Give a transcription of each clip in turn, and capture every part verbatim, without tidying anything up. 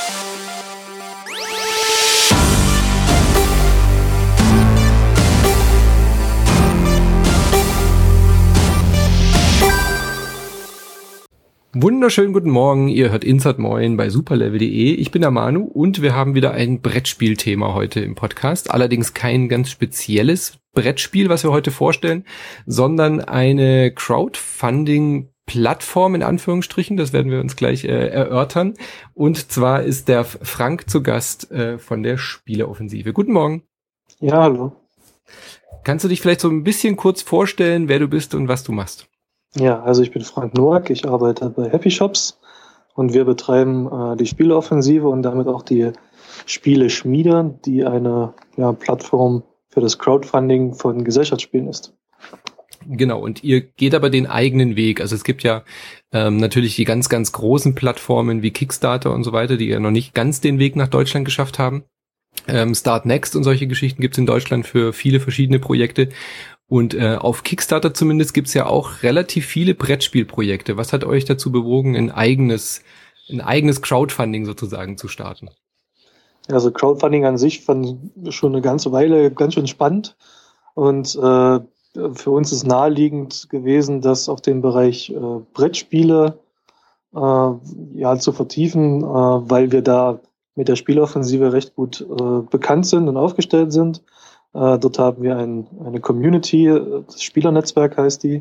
Wunderschönen guten Morgen, ihr hört Insert Moin bei superlevel punkt de. Ich bin der Manu und wir haben wieder ein Brettspielthema heute im Podcast. Allerdings kein ganz spezielles Brettspiel, was wir heute vorstellen, sondern eine Crowdfunding-Plattform in Anführungsstrichen. Das werden wir uns gleich äh, erörtern. Und zwar ist der Frank zu Gast äh, von der Spieleoffensive. Guten Morgen. Ja, hallo. Kannst du dich vielleicht so ein bisschen kurz vorstellen, wer du bist und was du machst? Ja, also ich bin Frank Noack, ich arbeite bei Happy Shops und wir betreiben äh, die Spieleoffensive und damit auch die Spieleschmiede, die eine ja, Plattform für das Crowdfunding von Gesellschaftsspielen ist. Genau, und ihr geht aber den eigenen Weg. Also es gibt ja ähm, natürlich die ganz, ganz großen Plattformen wie Kickstarter und so weiter, die ja noch nicht ganz den Weg nach Deutschland geschafft haben. Ähm, Start Next und solche Geschichten gibt es in Deutschland für viele verschiedene Projekte. Und äh, auf Kickstarter zumindest gibt's ja auch relativ viele Brettspielprojekte. Was hat euch dazu bewogen, ein eigenes, ein eigenes Crowdfunding sozusagen zu starten? Also Crowdfunding an sich fand schon eine ganze Weile ganz schön spannend. Und äh, für uns ist naheliegend gewesen, das auf den Bereich äh, Brettspiele äh, ja zu vertiefen, äh, weil wir da mit der Spieleoffensive recht gut äh, bekannt sind und aufgestellt sind. Äh, dort haben wir ein, eine Community, das Spielernetzwerk heißt die.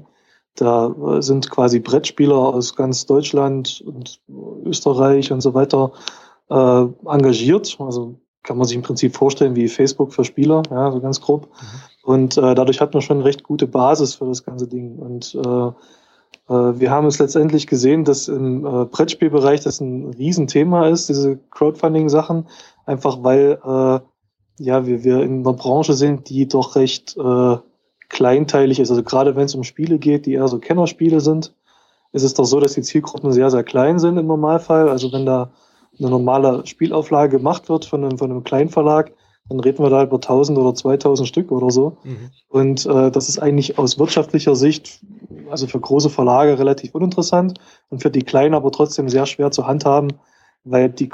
Da äh, sind quasi Brettspieler aus ganz Deutschland und Österreich und so weiter äh, engagiert. Also kann man sich im Prinzip vorstellen wie Facebook für Spieler, ja, so ganz grob. Mhm. Und äh, dadurch hat man schon eine recht gute Basis für das ganze Ding. Und äh, äh, wir haben es letztendlich gesehen, dass im äh, Brettspielbereich das ein Riesenthema ist, diese Crowdfunding-Sachen, einfach weil äh, ja, wir, wir in einer Branche sind, die doch recht äh, kleinteilig ist. Also gerade wenn es um Spiele geht, die eher so Kennerspiele sind, ist es doch so, dass die Zielgruppen sehr, sehr klein sind im Normalfall. Also wenn da eine normale Spielauflage gemacht wird von einem, von einem Kleinverlag, dann reden wir da über tausend oder zweitausend Stück oder so. Mhm. Und äh, das ist eigentlich aus wirtschaftlicher Sicht, also für große Verlage relativ uninteressant und für die Kleinen aber trotzdem sehr schwer zu handhaben, weil die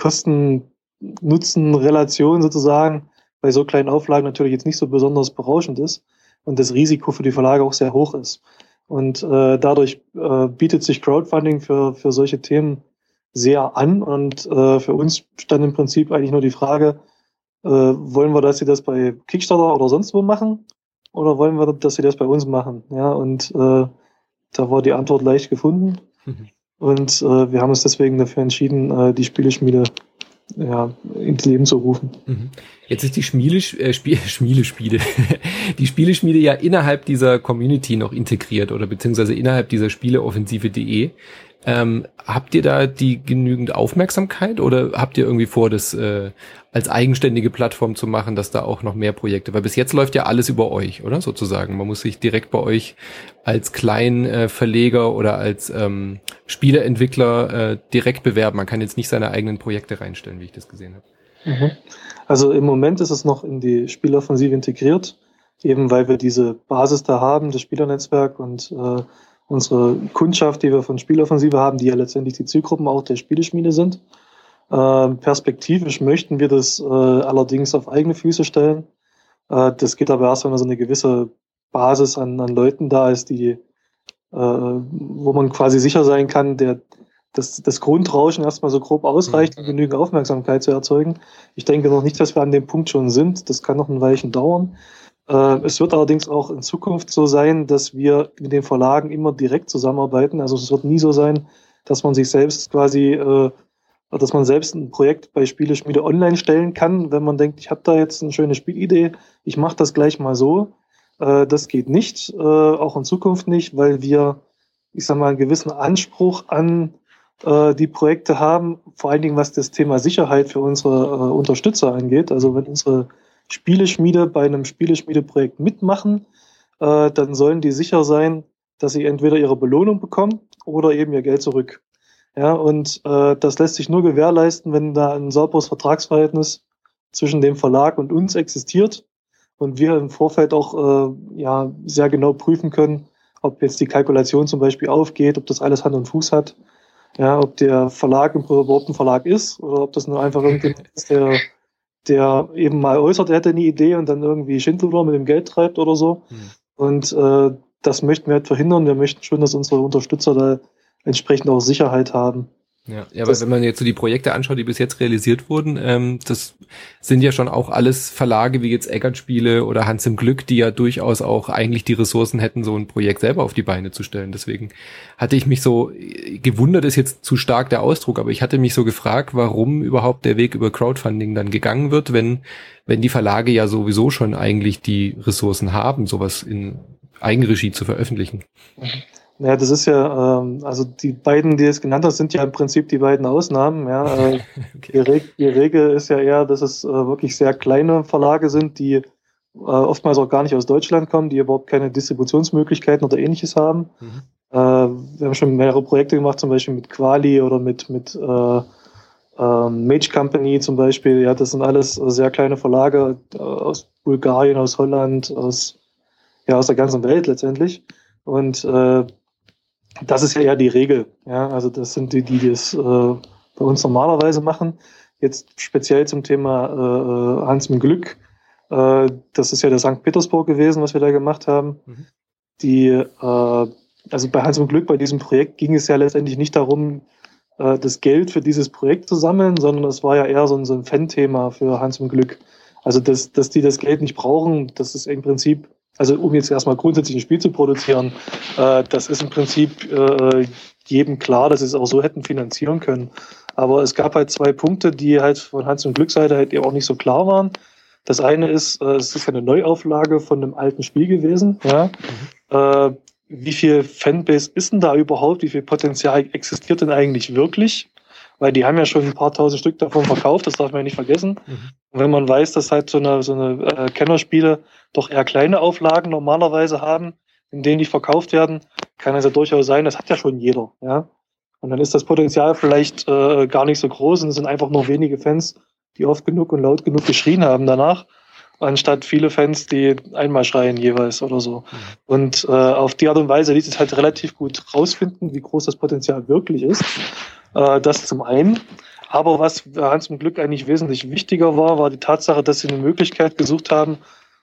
Kosten-Nutzen-Relation sozusagen bei so kleinen Auflagen natürlich jetzt nicht so besonders berauschend ist und das Risiko für die Verlage auch sehr hoch ist. Und äh, dadurch äh, bietet sich Crowdfunding für für solche Themen sehr an und äh, für uns stand im Prinzip eigentlich nur die Frage, äh, wollen wir, dass sie das bei Kickstarter oder sonst wo machen oder wollen wir, dass sie das bei uns machen? Ja, und äh, da war die Antwort leicht gefunden. Mhm. Und äh, wir haben uns deswegen dafür entschieden, äh, die Spieleschmiede ja, ins Leben zu rufen. Jetzt ist die Schmiele, äh, Spiel, Schmieleschmiede, die Spieleschmiede ja innerhalb dieser Community noch integriert oder beziehungsweise innerhalb dieser Spieleoffensive punkt de. Ähm, habt ihr da die genügend Aufmerksamkeit oder habt ihr irgendwie vor, das äh, als eigenständige Plattform zu machen, dass da auch noch mehr Projekte, weil bis jetzt läuft ja alles über euch, oder sozusagen. Man muss sich direkt bei euch als Kleinverleger äh, oder als ähm, Spieleentwickler äh, direkt bewerben. Man kann jetzt nicht seine eigenen Projekte reinstellen, wie ich das gesehen habe. Mhm. Also im Moment ist es noch in die Spieleoffensive integriert, eben weil wir diese Basis da haben, das Spielernetzwerk und äh, unsere Kundschaft, die wir von Spieleoffensive haben, die ja letztendlich die Zielgruppen auch der Spieleschmiede sind. Äh, perspektivisch möchten wir das äh, allerdings auf eigene Füße stellen. Äh, das geht aber erst, wenn so eine gewisse Basis an, an Leuten da ist, die, äh, wo man quasi sicher sein kann, der, dass das Grundrauschen erstmal so grob ausreicht, um genügend Aufmerksamkeit zu erzeugen. Ich denke noch nicht, dass wir an dem Punkt schon sind. Das kann noch ein Weilchen dauern. Es wird allerdings auch in Zukunft so sein, dass wir mit den Verlagen immer direkt zusammenarbeiten. Also es wird nie so sein, dass man sich selbst quasi, äh, dass man selbst ein Projekt bei Spieleschmiede online stellen kann, wenn man denkt, ich habe da jetzt eine schöne Spielidee, ich mache das gleich mal so. Äh, das geht nicht, äh, auch in Zukunft nicht, weil wir, ich sag mal, einen gewissen Anspruch an äh, die Projekte haben, vor allen Dingen was das Thema Sicherheit für unsere äh, Unterstützer angeht. Also wenn unsere Spieleschmiede bei einem Spieleschmiedeprojekt mitmachen, äh, dann sollen die sicher sein, dass sie entweder ihre Belohnung bekommen oder eben ihr Geld zurück. Ja, und äh, das lässt sich nur gewährleisten, wenn da ein sauberes Vertragsverhältnis zwischen dem Verlag und uns existiert und wir im Vorfeld auch äh, ja sehr genau prüfen können, ob jetzt die Kalkulation zum Beispiel aufgeht, ob das alles Hand und Fuß hat. Ja, ob der Verlag überhaupt ein Verlag ist oder ob das nur einfach irgendjemand ist, der, der eben mal äußert, er hätte eine Idee und dann irgendwie Schindluder mit dem Geld treibt oder so. Hm. Und äh, das möchten wir halt verhindern. Wir möchten schon, dass unsere Unterstützer da entsprechend auch Sicherheit haben. Ja, ja, aber wenn man jetzt so die Projekte anschaut, die bis jetzt realisiert wurden, ähm, das sind ja schon auch alles Verlage wie jetzt Eggert Spiele oder Hans im Glück, die ja durchaus auch eigentlich die Ressourcen hätten, so ein Projekt selber auf die Beine zu stellen. Deswegen hatte ich mich so gewundert, ist jetzt zu stark der Ausdruck, aber ich hatte mich so gefragt, warum überhaupt der Weg über Crowdfunding dann gegangen wird, wenn wenn die Verlage ja sowieso schon eigentlich die Ressourcen haben, sowas in Eigenregie zu veröffentlichen. Mhm. Ja, das ist ja, ähm, also die beiden, die es genannt hast, sind ja im Prinzip die beiden Ausnahmen. Ja. Äh, okay. die, Reg- die Regel ist ja eher, dass es äh, wirklich sehr kleine Verlage sind, die äh, oftmals auch gar nicht aus Deutschland kommen, die überhaupt keine Distributionsmöglichkeiten oder ähnliches haben. Mhm. Äh, wir haben schon mehrere Projekte gemacht, zum Beispiel mit Quali oder mit, mit äh, äh, Mage Company zum Beispiel. Ja, das sind alles sehr kleine Verlage äh, aus Bulgarien, aus Holland, aus, ja, aus der ganzen Welt letztendlich. Und äh, das ist ja eher die Regel. Ja, also das sind die, die das äh, bei uns normalerweise machen. Jetzt speziell zum Thema äh, Hans im Glück. Äh, das ist ja der Sankt Petersburg gewesen, was wir da gemacht haben. Mhm. Die, äh, also bei Hans im Glück, bei diesem Projekt ging es ja letztendlich nicht darum, äh, das Geld für dieses Projekt zu sammeln, sondern es war ja eher so ein, so ein Fan-Thema für Hans im Glück. Also dass, dass die das Geld nicht brauchen, das ist im Prinzip, also um jetzt erstmal grundsätzlich ein Spiel zu produzieren, äh, das ist im Prinzip äh, jedem klar, dass sie es auch so hätten finanzieren können. Aber es gab halt zwei Punkte, die halt von Hans im Glück Seite halt eben auch nicht so klar waren. Das eine ist, äh, es ist eine Neuauflage von einem alten Spiel gewesen. Ja. Mhm. Äh, wie viel Fanbase ist denn da überhaupt? Wie viel Potenzial existiert denn eigentlich wirklich? Weil die haben ja schon ein paar tausend Stück davon verkauft, das darf man ja nicht vergessen. Mhm. Und wenn man weiß, dass halt so eine, so eine äh, Kennerspiele doch eher kleine Auflagen normalerweise haben, in denen die verkauft werden, kann es ja durchaus sein, das hat ja schon jeder. Ja? Und dann ist das Potenzial vielleicht äh, gar nicht so groß und es sind einfach nur wenige Fans, die oft genug und laut genug geschrien haben danach, anstatt viele Fans, die einmal schreien jeweils oder so. Mhm. Und äh, auf die Art und Weise ließ es halt relativ gut rausfinden, wie groß das Potenzial wirklich ist. Äh, das zum einen. Aber was Hans im Glück eigentlich wesentlich wichtiger war, war die Tatsache, dass sie eine Möglichkeit gesucht haben,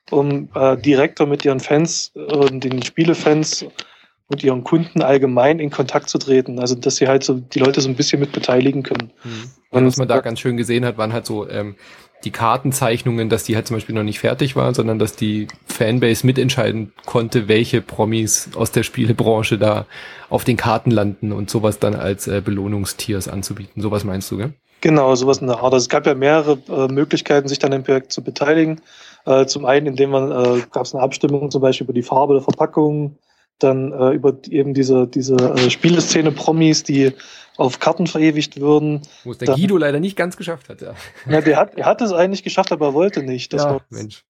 um äh, direkter mit ihren Fans und äh, den Spielefans und ihren Kunden allgemein in Kontakt zu treten. Also dass sie halt so die Leute so ein bisschen mit beteiligen können. Mhm. Und was man da ganz schön gesehen hat, waren halt so ähm, die Kartenzeichnungen, dass die halt zum Beispiel noch nicht fertig waren, sondern dass die Fanbase mitentscheiden konnte, welche Promis aus der Spielebranche da auf den Karten landen und sowas dann als äh, Belohnungstiers anzubieten. Sowas meinst du, gell? Genau, sowas in der Art. Also es gab ja mehrere äh, Möglichkeiten, sich dann im Projekt zu beteiligen. Äh, zum einen, indem man, äh, gab es eine Abstimmung zum Beispiel über die Farbe der Verpackung, dann äh, über eben diese, diese äh, Spieleszene-Promis, die auf Karten verewigt würden. Wo es der dann, Guido leider nicht ganz geschafft hat, ja. Ja, der hat, er hat es eigentlich geschafft, aber er wollte nicht. Das ja, war, Mensch.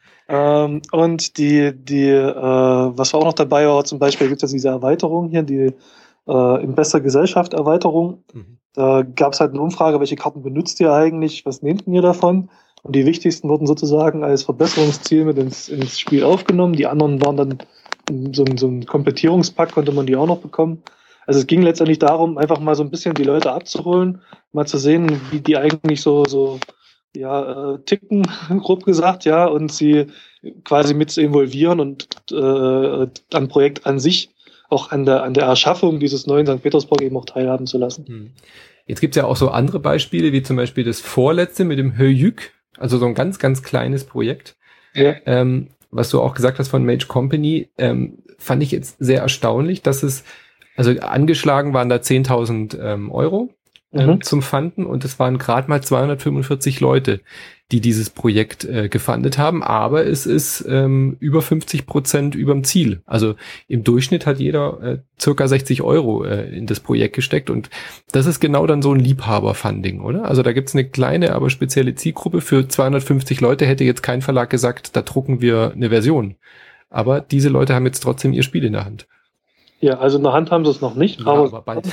Ähm, und die, die, äh, was auch noch dabei war, zum Beispiel gibt es ja diese Erweiterung hier, die äh, in bester Gesellschaft Erweiterung. Mhm. Da gab es halt eine Umfrage, welche Karten benutzt ihr eigentlich, was nehmt ihr davon? Und die wichtigsten wurden sozusagen als Verbesserungsziel mit ins, ins Spiel aufgenommen. Die anderen waren dann so ein, so ein Komplettierungspack, konnte man die auch noch bekommen. Also es ging letztendlich darum, einfach mal so ein bisschen die Leute abzuholen, mal zu sehen, wie die eigentlich so, so ja, äh, ticken, grob gesagt, ja, und sie quasi mit zu involvieren und äh, am Projekt an sich, auch an der, an der Erschaffung dieses neuen Sankt Petersburg eben auch teilhaben zu lassen. Hm. Jetzt gibt's ja auch so andere Beispiele, wie zum Beispiel das vorletzte mit dem Höyük, also so ein ganz, ganz kleines Projekt. Ja. Ähm, was du auch gesagt hast von Mage Company, ähm, fand ich jetzt sehr erstaunlich, dass es, also angeschlagen waren da zehntausend ähm, Euro ähm, mhm. zum Fanden und es waren gerade mal zweihundertfünfundvierzig Leute, die dieses Projekt äh, gefundet haben, aber es ist ähm, über fünfzig Prozent überm Ziel. Also im Durchschnitt hat jeder äh, circa sechzig Euro äh, in das Projekt gesteckt und das ist genau dann so ein Liebhaber-Funding, oder? Also da gibt's eine kleine, aber spezielle Zielgruppe. Für zweihundertfünfzig Leute hätte jetzt kein Verlag gesagt, da drucken wir eine Version. Aber diese Leute haben jetzt trotzdem ihr Spiel in der Hand. Ja, also in der Hand haben sie es noch nicht, ja, aber, aber bald.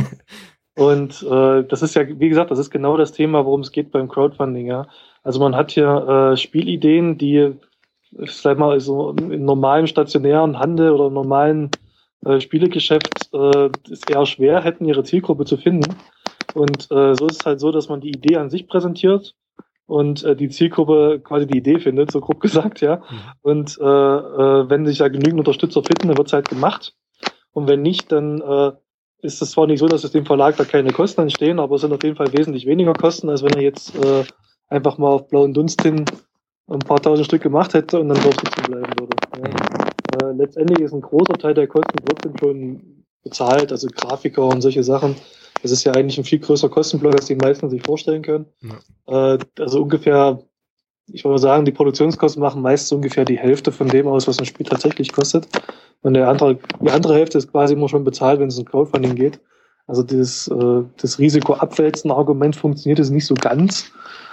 Und äh, das ist ja, wie gesagt, das ist genau das Thema, worum es geht beim Crowdfunding, ja. Also man hat hier äh, Spielideen, die, ich sag mal, so im normalen stationären Handel oder normalen äh, Spielegeschäft äh, ist eher schwer hätten, ihre Zielgruppe zu finden. Und äh, so ist es halt so, dass man die Idee an sich präsentiert und äh, die Zielgruppe quasi die Idee findet, so grob gesagt, ja. Mhm. Und äh, äh, wenn sich da genügend Unterstützer finden, dann wird es halt gemacht. Und wenn nicht, dann äh, ist es zwar nicht so, dass es dem Verlag da keine Kosten entstehen, aber es sind auf jeden Fall wesentlich weniger Kosten, als wenn er jetzt äh, einfach mal auf blauen Dunst hin ein paar tausend Stück gemacht hätte und dann drauf sitzen bleiben würde. Ja. Äh, letztendlich ist ein großer Teil der Kosten trotzdem schon bezahlt, also Grafiker und solche Sachen. Das ist ja eigentlich ein viel größerer Kostenblock, als die meisten sich vorstellen können. Ja. Äh, also ungefähr, ich würde mal sagen, die Produktionskosten machen meist so ungefähr die Hälfte von dem aus, was ein Spiel tatsächlich kostet. Und der andere, die andere Hälfte ist quasi immer schon bezahlt, wenn es um Crowdfunding geht. Also das, äh, das Risiko-Abwälzen-Argument funktioniert es nicht so ganz.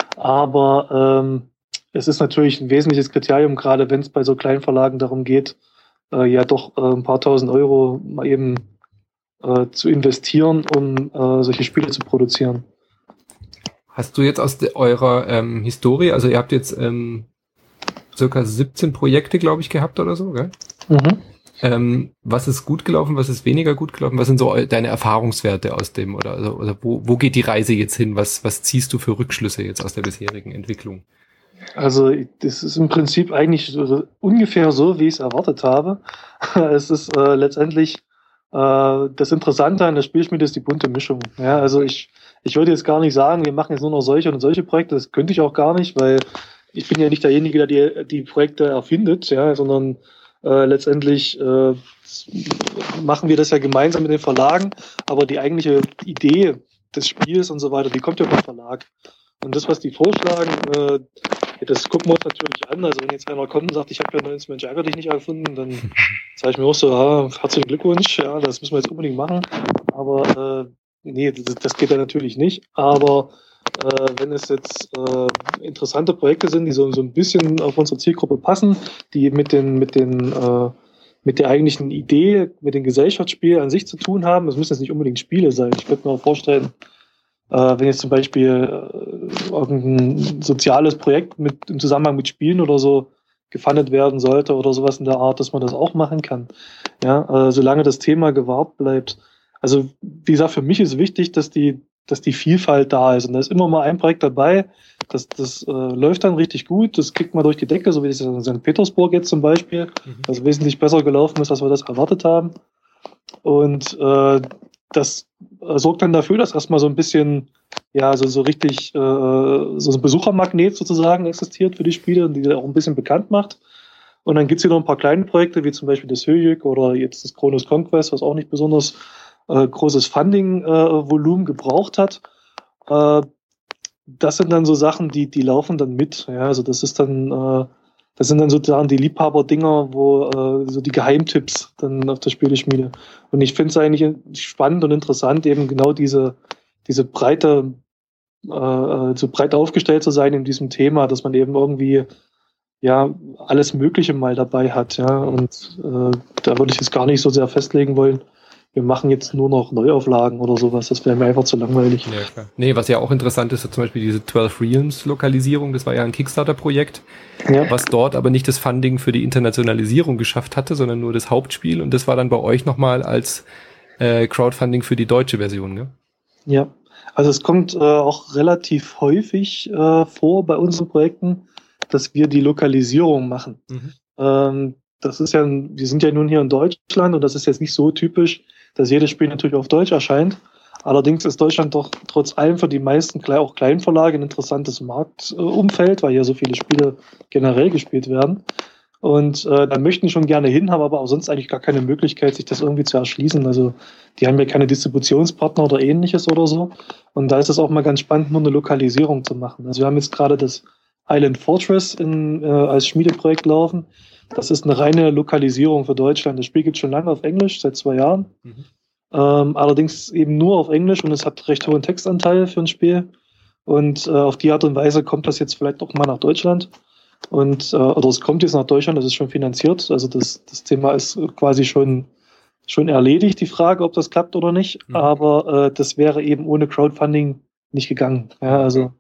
Aber ähm, es ist natürlich ein wesentliches Kriterium, gerade wenn es bei so kleinen Verlagen darum geht, äh, ja doch äh, ein paar tausend Euro mal eben äh, zu investieren, um äh, solche Spiele zu produzieren. Hast du jetzt aus de, eurer ähm, Historie, also ihr habt jetzt ähm, circa siebzehn Projekte, glaube ich, gehabt oder so, gell? Mhm. Ähm, was ist gut gelaufen, was ist weniger gut gelaufen? Was sind so deine Erfahrungswerte aus dem, oder, oder, oder wo, wo geht die Reise jetzt hin? Was, was ziehst du für Rückschlüsse jetzt aus der bisherigen Entwicklung? Also das ist im Prinzip eigentlich so, ungefähr so, wie ich es erwartet habe. Es ist äh, letztendlich äh, das Interessante an der Spielschmiede ist die bunte Mischung. Ja, also ich, ich würde jetzt gar nicht sagen, wir machen jetzt nur noch solche und solche Projekte. Das könnte ich auch gar nicht, weil ich bin ja nicht derjenige, der die, die Projekte erfindet, ja, sondern Äh, letztendlich äh, machen wir das ja gemeinsam mit den Verlagen, aber die eigentliche Idee des Spiels und so weiter, die kommt ja vom Verlag. Und das, was die vorschlagen, äh, das gucken wir uns natürlich an. Also wenn jetzt einer kommt und sagt, ich habe ja neunzehn Mensch ärger dich nicht erfunden, dann sage ich mir auch so, ah, herzlichen Glückwunsch, ja, das müssen wir jetzt unbedingt machen. Aber äh, nee, das, das geht ja natürlich nicht. Aber Äh, wenn es jetzt äh, interessante Projekte sind, die so, so ein bisschen auf unsere Zielgruppe passen, die mit den, mit den, äh, mit der eigentlichen Idee, mit dem Gesellschaftsspiel an sich zu tun haben, das müssen jetzt nicht unbedingt Spiele sein. Ich könnte mir auch vorstellen, äh, wenn jetzt zum Beispiel äh, irgendein soziales Projekt mit, im Zusammenhang mit Spielen oder so gefundet werden sollte oder sowas in der Art, dass man das auch machen kann. Ja, äh, solange das Thema gewahrt bleibt. Also, wie gesagt, für mich ist wichtig, dass die dass die Vielfalt da ist. Und da ist immer mal ein Projekt dabei, das, das äh, läuft dann richtig gut, das kriegt man durch die Decke, so wie das in Sankt Petersburg jetzt zum Beispiel, mhm. das wesentlich besser gelaufen ist, als wir das erwartet haben. Und äh, das äh, sorgt dann dafür, dass erstmal so ein bisschen, ja, so, so richtig, äh, so ein Besuchermagnet sozusagen existiert für die Spiele und die auch ein bisschen bekannt macht. Und dann gibt's hier noch ein paar kleine Projekte, wie zum Beispiel das Höjük oder jetzt das Chronos Conquest, was auch nicht besonders Äh, großes Funding-Volumen äh, gebraucht hat. Äh, das sind dann so Sachen, die die laufen dann mit. Ja, also das ist dann, äh, das sind dann sozusagen die Liebhaber-Dinger, wo äh, so die Geheimtipps dann auf der Spieleschmiede. Und ich finde es eigentlich spannend und interessant, eben genau diese diese breite, äh, so breit aufgestellt zu sein in diesem Thema, dass man eben irgendwie ja alles Mögliche mal dabei hat. Ja, und äh, da würde ich jetzt gar nicht so sehr festlegen wollen. Wir machen jetzt nur noch Neuauflagen oder sowas, das wäre mir einfach zu langweilig. Ja, klar. Nee, was ja auch interessant ist, zum Beispiel diese zwölf Realms-Lokalisierung, das war ja ein Kickstarter-Projekt, ja. was dort aber nicht das Funding für die Internationalisierung geschafft hatte, sondern nur das Hauptspiel, und das war dann bei euch nochmal als äh, Crowdfunding für die deutsche Version, ne? Ja, also es kommt äh, auch relativ häufig äh, vor bei unseren Projekten, dass wir die Lokalisierung machen. Mhm. Ähm, das ist ja, wir sind ja nun hier in Deutschland und das ist jetzt nicht so typisch, dass jedes Spiel natürlich auf Deutsch erscheint. Allerdings ist Deutschland doch trotz allem für die meisten, auch kleinen Verlage, ein interessantes Marktumfeld, weil hier so viele Spiele generell gespielt werden. Und äh, da möchten die schon gerne hin, haben aber auch sonst eigentlich gar keine Möglichkeit, sich das irgendwie zu erschließen. Also die haben ja keine Distributionspartner oder ähnliches oder so. Und da ist es auch mal ganz spannend, nur eine Lokalisierung zu machen. Also wir haben jetzt gerade das Island Fortress in, äh, als Schmiedeprojekt laufen. Das ist eine reine Lokalisierung für Deutschland. Das Spiel gibt es schon lange auf Englisch, seit zwei Jahren. Mhm. Ähm, allerdings eben nur auf Englisch und es hat recht hohen Textanteil für ein Spiel. Und äh, auf die Art und Weise kommt das jetzt vielleicht auch mal nach Deutschland. Und äh, oder es kommt jetzt nach Deutschland, das ist schon finanziert. Also das, das Thema ist quasi schon, schon erledigt, die Frage, ob das klappt oder nicht. Mhm. Aber äh, das wäre eben ohne Crowdfunding nicht gegangen. Ja, also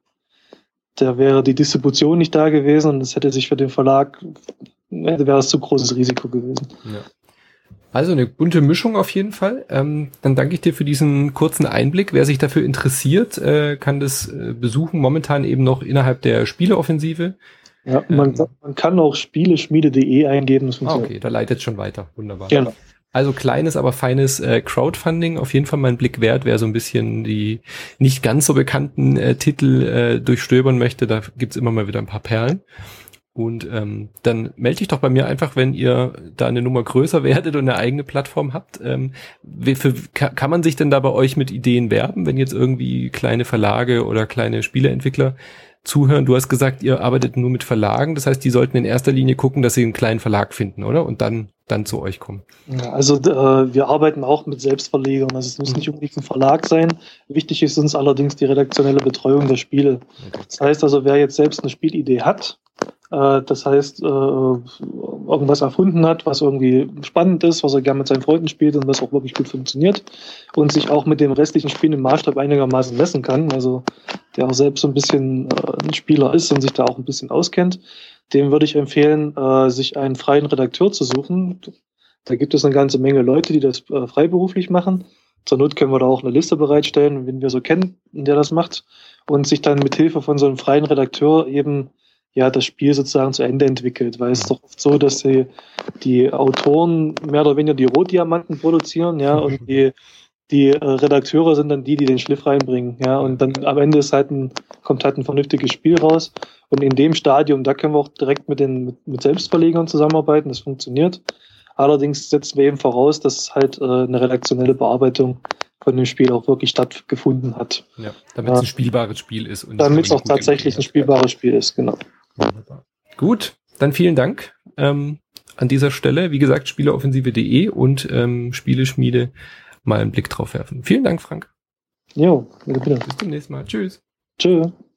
da wäre die Distribution nicht da gewesen und es hätte sich für den Verlag, wäre es zu großes Risiko gewesen. Ja. Also eine bunte Mischung auf jeden Fall. Ähm, dann danke ich dir für diesen kurzen Einblick. Wer sich dafür interessiert, äh, kann das äh, besuchen. Momentan eben noch innerhalb der Spieleoffensive. Ja, man, ähm, man kann auch spieleschmiede punkt de eingeben. Das ah, okay, da leitet es schon weiter. Wunderbar. Genau. Also kleines, aber feines äh, Crowdfunding. Auf jeden Fall mal einen Blick wert, wer so ein bisschen die nicht ganz so bekannten äh, Titel äh, durchstöbern möchte. Da gibt's immer mal wieder ein paar Perlen. Und ähm, dann melde dich doch bei mir einfach, wenn ihr da eine Nummer größer werdet und eine eigene Plattform habt. Ähm, wie, für, kann, kann man sich denn da bei euch mit Ideen werben, wenn jetzt irgendwie kleine Verlage oder kleine Spieleentwickler zuhören? Du hast gesagt, ihr arbeitet nur mit Verlagen. Das heißt, die sollten in erster Linie gucken, dass sie einen kleinen Verlag finden, oder? Und dann dann zu euch kommen. Ja, also äh, wir arbeiten auch mit Selbstverlegern. Also es muss mhm. nicht unbedingt ein Verlag sein. Wichtig ist uns allerdings die redaktionelle Betreuung der Spiele. Okay. Das heißt also, wer jetzt selbst eine Spielidee hat, das heißt, irgendwas erfunden hat, was irgendwie spannend ist, was er gerne mit seinen Freunden spielt und was auch wirklich gut funktioniert und sich auch mit dem restlichen Spiel im Maßstab einigermaßen messen kann, also der auch selbst so ein bisschen ein Spieler ist und sich da auch ein bisschen auskennt, dem würde ich empfehlen, sich einen freien Redakteur zu suchen. Da gibt es eine ganze Menge Leute, die das freiberuflich machen. Zur Not können wir da auch eine Liste bereitstellen, wenn wir so kennen, der das macht und sich dann mit Hilfe von so einem freien Redakteur eben ja, das Spiel sozusagen zu Ende entwickelt, weil es ist doch oft so, dass die, die Autoren mehr oder weniger die Rohdiamanten produzieren, ja, und die, die äh, Redakteure sind dann die, die den Schliff reinbringen, ja, und dann am Ende ist halt ein, kommt halt ein vernünftiges Spiel raus und in dem Stadium, da können wir auch direkt mit den, mit, mit Selbstverlegern zusammenarbeiten, das funktioniert. Allerdings setzen wir eben voraus, dass halt äh, eine redaktionelle Bearbeitung von dem Spiel auch wirklich stattgefunden hat. Ja, damit es ein spielbares Spiel ist. Und damit es auch tatsächlich ein spielbares Spiel ist, genau. Wunderbar. Gut, dann vielen Dank ähm, an dieser Stelle. Wie gesagt, spieleoffensive punkt de und ähm, Spieleschmiede mal einen Blick drauf werfen. Vielen Dank, Frank. Jo, bitte, bitte. Bis zum nächsten Mal. Tschüss. Tschüss.